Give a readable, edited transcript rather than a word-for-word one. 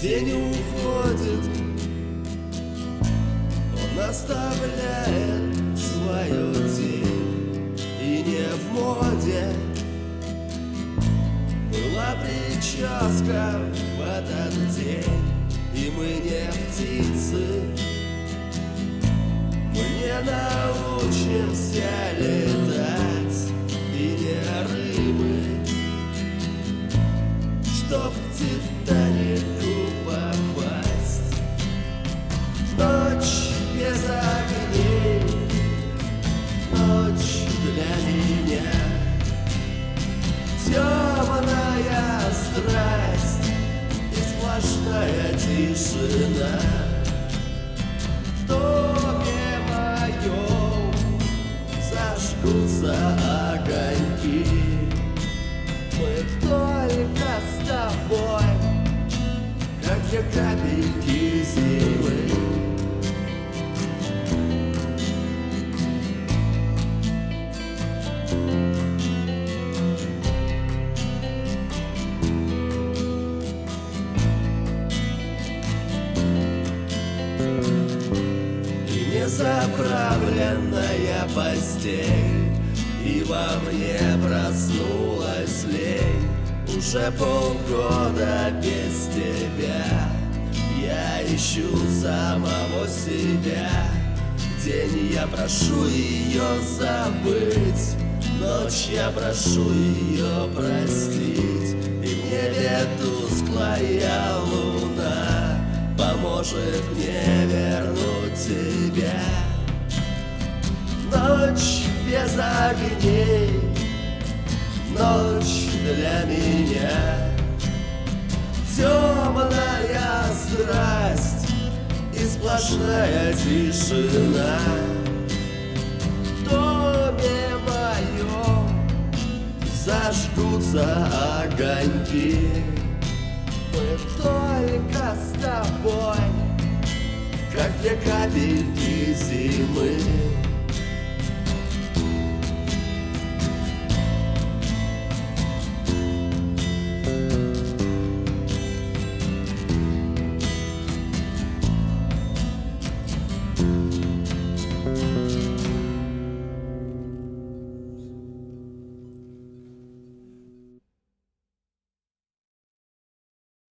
День уходит, он оставляет свою тень, и не в моде была прическа в этот день. И мы не птицы, мы не научимся летать, и не рыбы, чтоб к Титанику попасть. Ночь без огней, ночь для меня, темная страсть и сплошная тишина. В доме моем зажгутся огоньки, мы только с тобой, как две капельки зимы. И незаправленная постель, и во мне проснулась лень. Уже полгода без тебя я ищу самого себя. День я прошу ее забыть, ночь я прошу ее простить. И в небе тусклая луна поможет мне вернуть тебя. Ночь без огней, ночь для меня, темная страсть и сплошная тишина. В доме моем зажгутся огоньки, мы только с тобой, как две капельки зимы.